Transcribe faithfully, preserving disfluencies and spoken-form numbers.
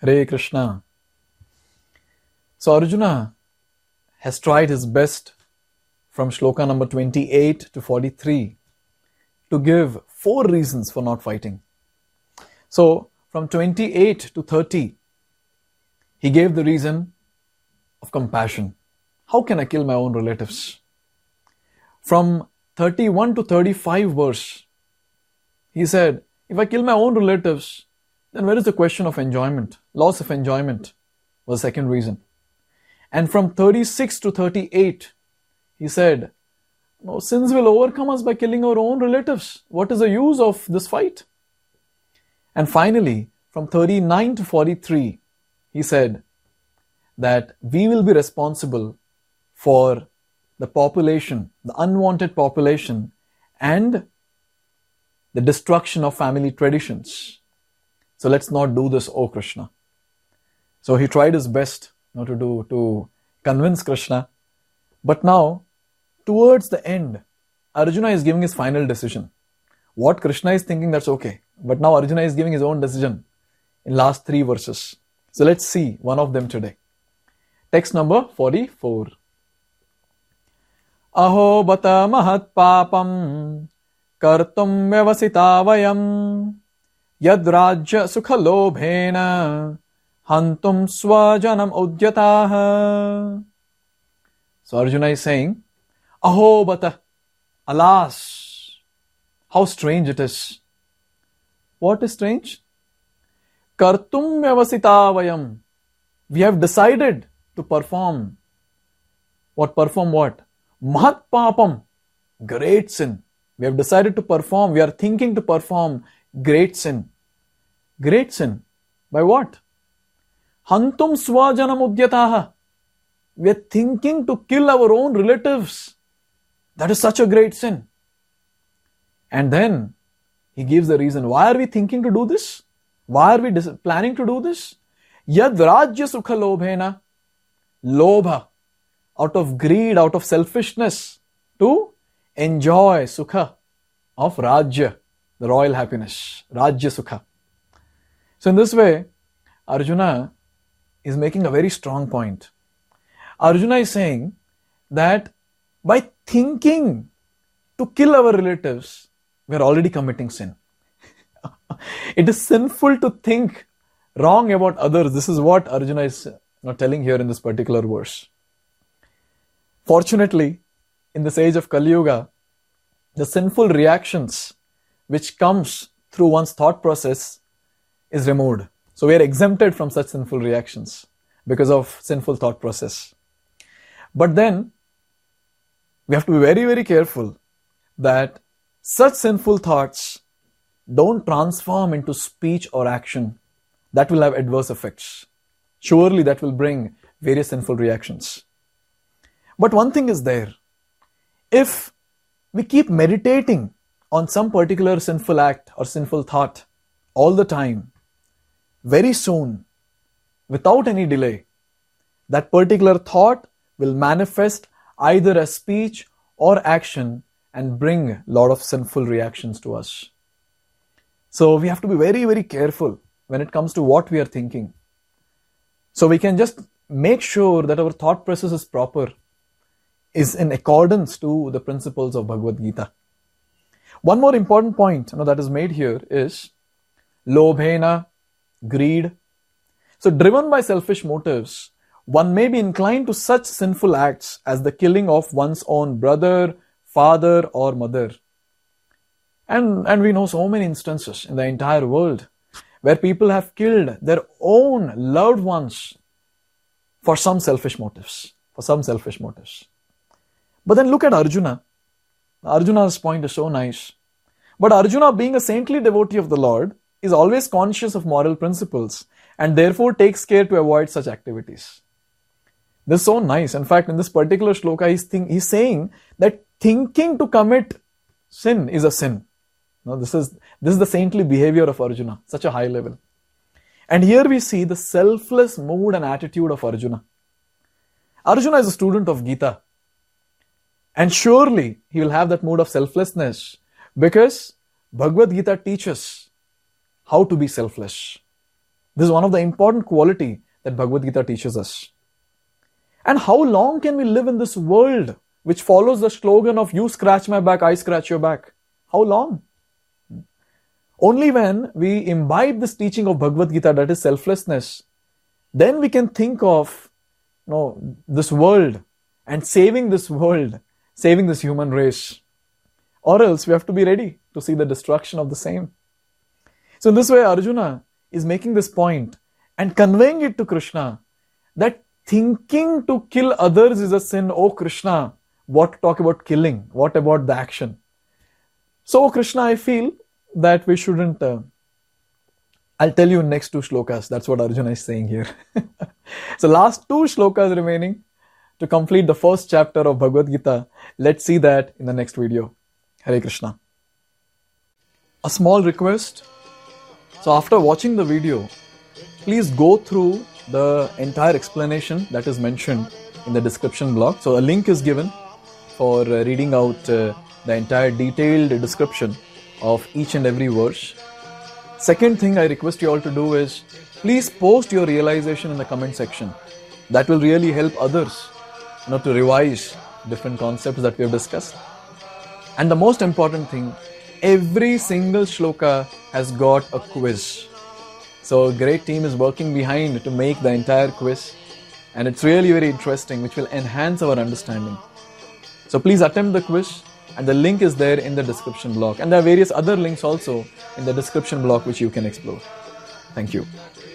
Hare Krishna. So Arjuna has tried his best from shloka number twenty-eight to forty-three to give four reasons for not fighting. So from twenty-eight to thirty, he gave the reason of compassion. How can I kill my own relatives? From thirty-one to thirty-five verse, he said, if I kill my own relatives, then where is the question of enjoyment? Loss of enjoyment was the second reason. And from thirty-six to thirty-eight, he said, no, sins will overcome us by killing our own relatives. What is the use of this fight? And finally, from thirty-nine to forty-three, he said that we will be responsible for the population, the unwanted population, and the destruction of family traditions. So let's not do this, O Krishna. So he tried his best you know, to do to convince Krishna. But now, towards the end, Arjuna is giving his final decision. What Krishna is thinking, that's okay. But now Arjuna is giving his own decision in last three verses. So let's see one of them today. Text number forty-four. Aho bata mahat papam kartum vyavasita vayam yad rajya sukha lobhena hantum swajanam udyataha. So Arjuna is saying, Aho bata, alas, how strange it is. What is strange? Kartum vyavasita vayam. We have decided to perform. What perform what? Mahat papam, great sin. We have decided to perform, we are thinking to perform great sin. Great sin. By what? Hantum swajanam udyataha. We are thinking to kill our own relatives. That is such a great sin. And then he gives the reason. Why are we thinking to do this? Why are we dis- planning to do this? Yad rajya sukha lobhena. Lobha. Out of greed, out of selfishness, to enjoy sukha of rajya, the royal happiness. Rajya sukha. So in this way, Arjuna is making a very strong point. Arjuna is saying that by thinking to kill our relatives, we are already committing sin. It is sinful to think wrong about others. This is what Arjuna is not telling here in this particular verse. Fortunately, in this age of Kali Yuga, the sinful reactions which comes through one's thought process is removed. So we are exempted from such sinful reactions because of sinful thought process. But then, we have to be very, very careful that such sinful thoughts don't transform into speech or action. That will have adverse effects. Surely that will bring various sinful reactions. But one thing is there. If we keep meditating on some particular sinful act or sinful thought all the time, very soon, without any delay, that particular thought will manifest either as speech or action and bring a lot of sinful reactions to us. So we have to be very, very careful when it comes to what we are thinking. So we can just make sure that our thought process is proper, is in accordance to the principles of Bhagavad Gita. One more important point you know, that is made here is lobhena, greed. So driven by selfish motives, one may be inclined to such sinful acts as the killing of one's own brother, father or mother. And, and we know so many instances in the entire world where people have killed their own loved ones for some selfish motives. For some selfish motives. But then look at Arjuna. Arjuna's point is so nice. But Arjuna, being a saintly devotee of the Lord, is always conscious of moral principles and therefore takes care to avoid such activities. This is so nice. In fact, in this particular shloka, he's, think, he's saying that thinking to commit sin is a sin. Now, this is, this is the saintly behavior of Arjuna, such a high level. And here we see the selfless mood and attitude of Arjuna. Arjuna is a student of Gita. And surely he will have that mood of selflessness because Bhagavad Gita teaches how to be selfless. This is one of the important quality that Bhagavad Gita teaches us. And how long can we live in this world which follows the slogan of you scratch my back, I scratch your back? How long? Only when we imbibe this teaching of Bhagavad Gita, that is selflessness, then we can think of you know, this world and saving this world, saving this human race. Or else we have to be ready to see the destruction of the same. So in this way, Arjuna is making this point and conveying it to Krishna that thinking to kill others is a sin. Oh Krishna, what to talk about killing? What about the action? So Krishna, I feel that we shouldn't... Uh, I'll tell you in next two shlokas. That's what Arjuna is saying here. So last two shlokas remaining to complete the first chapter of Bhagavad Gita. Let's see that in the next video. Hare Krishna. A small request. So after watching the video, please go through the entire explanation that is mentioned in the description block. So a link is given for uh, reading out uh, the entire detailed description of each and every verse. Second thing I request you all to do is, please post your realization in the comment section. That will really help others you know, to revise different concepts that we have discussed. And the most important thing, every single shloka has got a quiz. So a great team is working behind to make the entire quiz. And it's really very interesting, which will enhance our understanding. So please attempt the quiz. And the link is there in the description block. And there are various other links also in the description block which you can explore. Thank you.